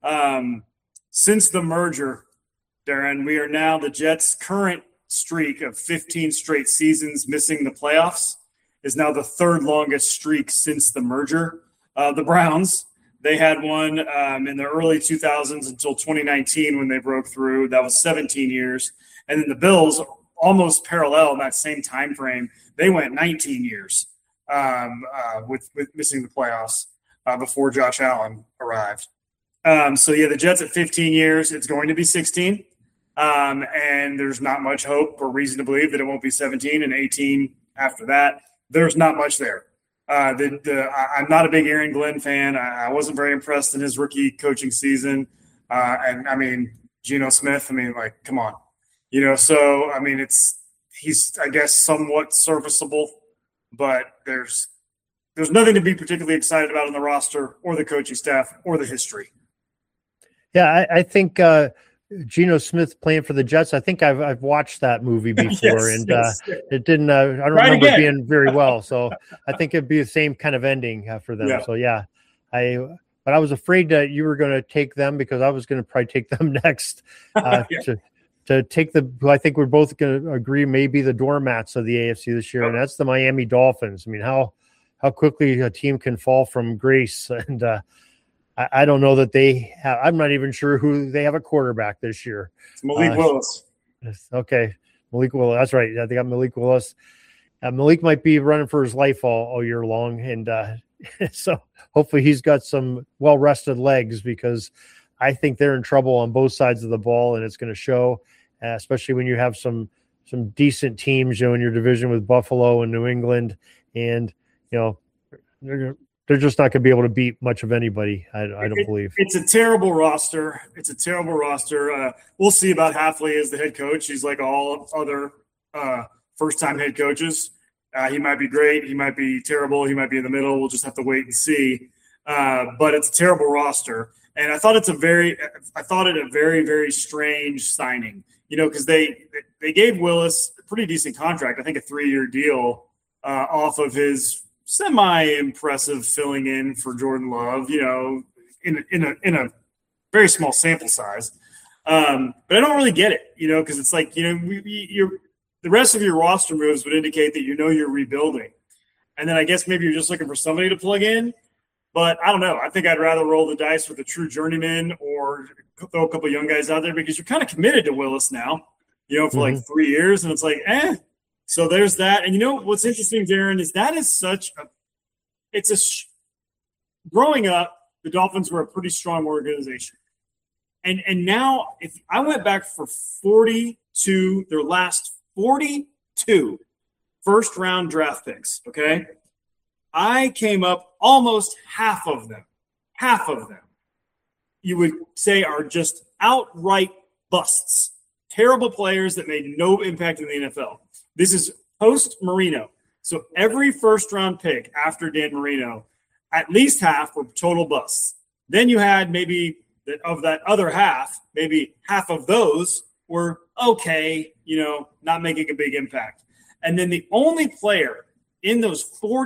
Since the merger, Darren, we are now the Jets' current streak of 15 straight seasons missing the playoffs is now the 3rd longest streak since the merger. The Browns, they had one in the early 2000s until 2019 when they broke through. That was 17 years. And then the Bills, almost parallel in that same time frame, they went 19 years with missing the playoffs before Josh Allen arrived. The Jets at 15 years, it's going to be 16. And there's not much hope or reason to believe that it won't be 17 and 18 after that. There's not much there. I'm not a big Aaron Glenn fan. I wasn't very impressed in his rookie coaching season. Geno Smith, come on. He's, I guess, somewhat serviceable, but there's nothing to be particularly excited about on the roster or the coaching staff or the history. Yeah, I think Geno Smith playing for the Jets, I think I've watched that movie before, yes. It didn't. I don't remember it being very well. So I think it'd be the same kind of ending for them. Yeah. So but I was afraid that you were going to take them because I was going to probably take them next to take who I think we're both going to agree may be the doormats of the AFC this year, and that's the Miami Dolphins. How quickly a team can fall from grace, and I don't know that they have. I'm not even sure who they have a quarterback this year. It's Malik Willis. Okay, Malik Willis. That's right. Yeah, they got Malik Willis. Malik might be running for his life all year long, and so hopefully he's got some well-rested legs because I think they're in trouble on both sides of the ball, and it's going to show, especially when you have some decent teams, in your division with Buffalo and New England, and they're just not going to be able to beat much of anybody. I don't believe. It's a terrible roster. We'll see about Hafley as the head coach. He's like all other first-time head coaches. He might be great. He might be terrible. He might be in the middle. We'll just have to wait and see. But it's a terrible roster. And I thought it a very, very strange signing, because they gave Willis a pretty decent contract. I think a 3-year deal off of his semi-impressive filling in for Jordan Love, in a very small sample size. But I don't really get it, because it's like, the rest of your roster moves would indicate that you're rebuilding. And then I guess maybe you're just looking for somebody to plug in. But I don't know. I think I'd rather roll the dice with a true journeyman or throw a couple of young guys out there because you're kind of committed to Willis now, for like 3 years. And it's like, So there's that. And what's interesting, Darren, is that is growing up, the Dolphins were a pretty strong organization. And now if I went back for their last 42 first-round draft picks, okay, I came up almost half of them, you would say are just outright busts, terrible players that made no impact in the NFL. This is post-Marino. So every first-round pick after Dan Marino, at least half were total busts. Then you had maybe of that other half, maybe half of those were okay, not making a big impact. And then the only player in those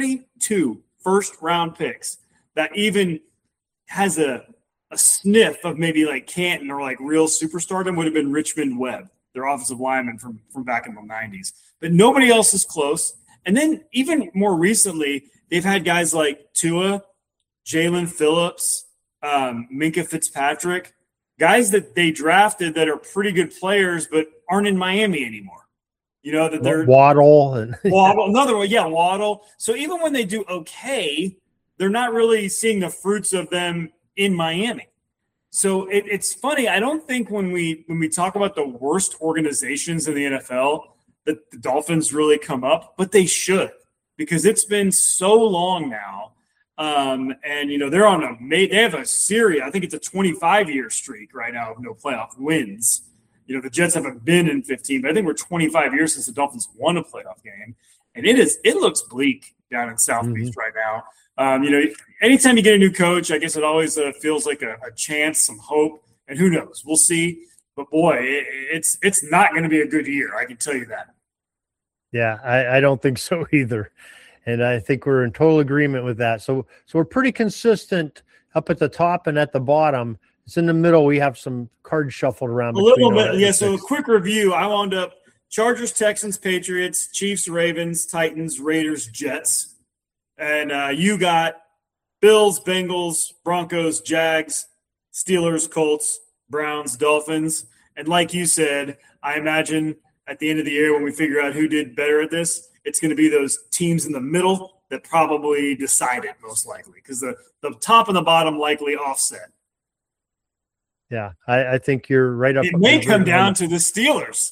42 first-round picks that even has a sniff of maybe like Canton or like real superstardom would have been Richmond Webb, their offensive lineman from back in the 90s. But nobody else is close. And then even more recently, they've had guys like Tua, Jalen Phillips, Minkah Fitzpatrick, guys that they drafted that are pretty good players but aren't in Miami anymore. That they're Waddle, another one, Waddle. So even when they do okay, they're not really seeing the fruits of them in Miami. So it's funny. I don't think when we talk about the worst organizations in the NFL that the Dolphins really come up, but they should, because it's been so long now. And they're they have a series. I think it's a 25-year streak right now of no playoff wins. The Jets haven't been in 15, but I think we're 25 years since the Dolphins won a playoff game. And it looks bleak down in South Beach right now. Anytime you get a new coach, I guess it always feels like a chance, some hope, and who knows? We'll see. But boy, it's not going to be a good year. I can tell you that. Yeah, I don't think so either. And I think we're in total agreement with that. So we're pretty consistent up at the top and at the bottom. It's in the middle. We have some cards shuffled around. A little bit, yeah. So a quick review. I wound up Chargers, Texans, Patriots, Chiefs, Ravens, Titans, Raiders, Jets. And you got Bills, Bengals, Broncos, Jags, Steelers, Colts, Browns, Dolphins. And like you said, I imagine at the end of the year when we figure out who did better at this, it's going to be those teams in the middle that probably decide it most likely, because the top and the bottom likely offset. Yeah, I think you're right up. It may come down to the Steelers.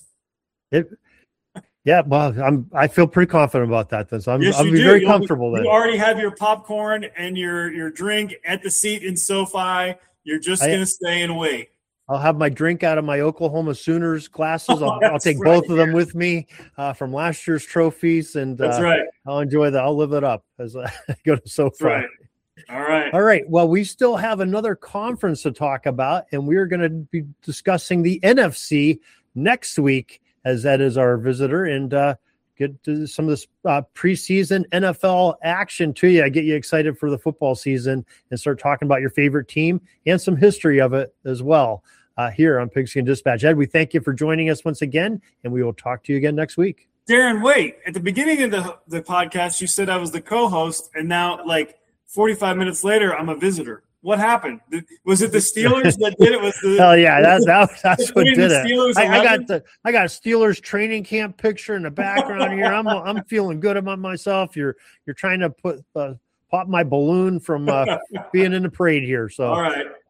Yeah, well, I feel pretty confident about that. Then, so I'll be very comfortable. Then you already have your popcorn and your drink at the seat in SoFi. You're just going to stay and wait. I'll have my drink out of my Oklahoma Sooners glasses. I'll take both of them with me from last year's trophies, and that's right. I'll enjoy that. I'll live it up as I go to SoFi. Right. All right. Well, we still have another conference to talk about, and we are going to be discussing the NFC next week, as Ed is our visitor, and get to some of this preseason NFL action to you. I get you excited for the football season and start talking about your favorite team and some history of it as well here on Pigskin Dispatch. Ed, we thank you for joining us once again, and we will talk to you again next week. Darren, wait. At the beginning of the podcast, you said I was the co-host, and now, 45 minutes later, I'm a visitor. What happened? Was it the Steelers that did it? Was the hell yeah, that's what did it. I got a Steelers training camp picture in the background here. I'm feeling good about myself. You're trying to pop my balloon from being in the parade here. So all right.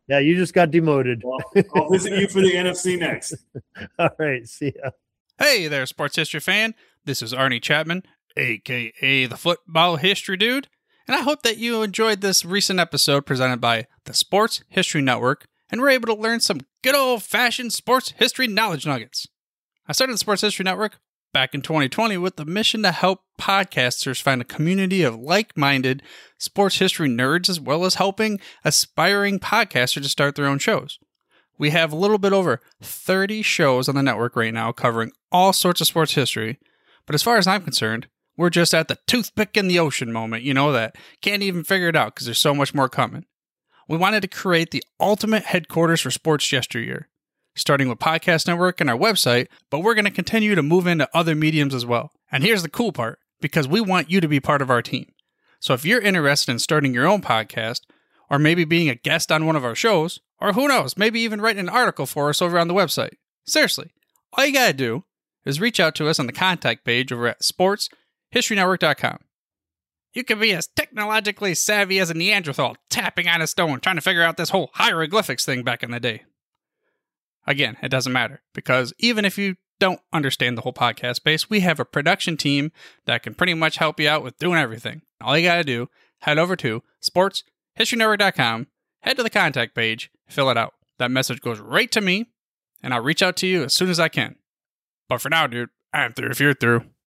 Yeah, you just got demoted. Well, I'll visit you for the NFC next. All right, see ya. Hey there, sports history fan. This is Arnie Chapman, a.k.a. the Football History Dude, and I hope that you enjoyed this recent episode presented by the Sports History Network and were able to learn some good old-fashioned sports history knowledge nuggets. I started the Sports History Network back in 2020 with the mission to help podcasters find a community of like-minded sports history nerds, as well as helping aspiring podcasters to start their own shows. We have a little bit over 30 shows on the network right now covering all sorts of sports history, but as far as I'm concerned, we're just at the toothpick in the ocean moment, that can't even figure it out because there's so much more coming. We wanted to create the ultimate headquarters for sports yesteryear, starting with Podcast Network and our website, but we're going to continue to move into other mediums as well. And here's the cool part, because we want you to be part of our team. So if you're interested in starting your own podcast, or maybe being a guest on one of our shows, or who knows, maybe even writing an article for us over on the website. Seriously, all you gotta do is reach out to us on the contact page over at sportshistorynetwork.com. You can be as technologically savvy as a Neanderthal tapping on a stone trying to figure out this whole hieroglyphics thing back in the day. Again, it doesn't matter, because even if you don't understand the whole podcast space, we have a production team that can pretty much help you out with doing everything. All you gotta do, head over to sportshistorynetwork.com, head to the contact page, fill it out. That message goes right to me, and I'll reach out to you as soon as I can. But for now, dude, I'm through if you're through.